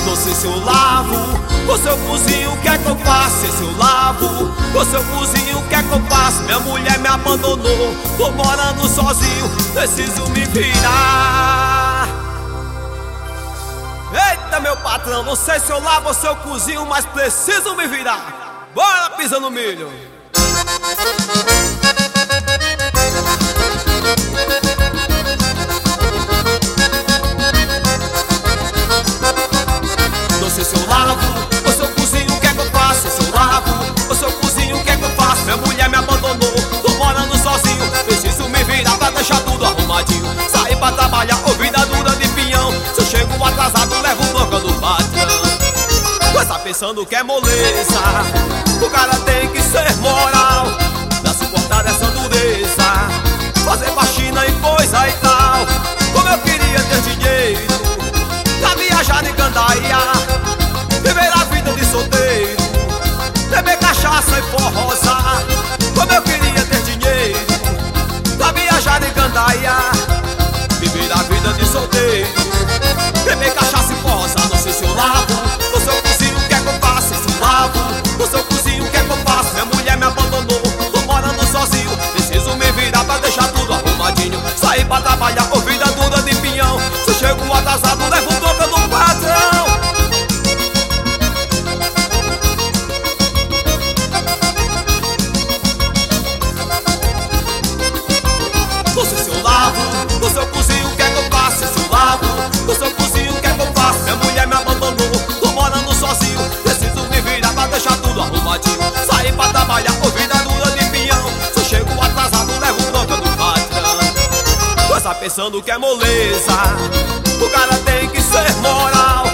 Não sei se eu lavo ou se eu cozinho, o que é que eu faço? Se eu lavo ou se eu cozinho, o que é que eu faço? Minha mulher me abandonou, tô morando sozinho, preciso me virar. Eita, meu patrão, não sei se eu lavo ou se eu cozinho, mas preciso me virar. Bora pisando no milho. Não sei se eu lavo ou se eu cozinho, o que é que eu faço? Se eu lavo ou se eu cozinho, o que é que eu faço? Minha mulher me abandonou, tô morando sozinho, preciso me virar pra deixar tudo arrumadinho. Sair pra trabalhar, ou vida dura de pinhão. Se eu chego atrasado, levo bronca do patrão. Pois tá pensando que é moleza, o cara tem que ser moral pra suportar essa dureza, fazer faxina e coisa e tal. Como eu queria ter dinheiro pra viajar de gandaia, viver a vida de solteiro, beber cachaça e forrosar. Como eu queria ter dinheiro pra viajar de gandaia, viver a vida de solteiro, beber cachaça e forrosar. Não sei se eu lavo ou se eu cozinho, o que é que eu faço? Se eu lavo ou se eu cozinho, o que é que eu faço? Minha mulher me abandonou, tô morando sozinho, preciso me virar pra deixar tudo arrumadinho. Sair pra trabalhar, ou vida dura de pinhão. Se eu chego atrasado, levo bronca do patrão. Não sei se eu lavo ou se eu cozinho, o que é que eu faço? Se eu lavo ou se eu cozinho, o que é que eu faço? Minha mulher me abandonou, tô morando sozinho, preciso me virar pra deixar tudo arrumadinho. Sair pra trabalhar, ou vida dura de pinhão. Se eu chego atrasado, levo bronca do patrão. Pois tá pensando que é moleza, o cara tem que ser moral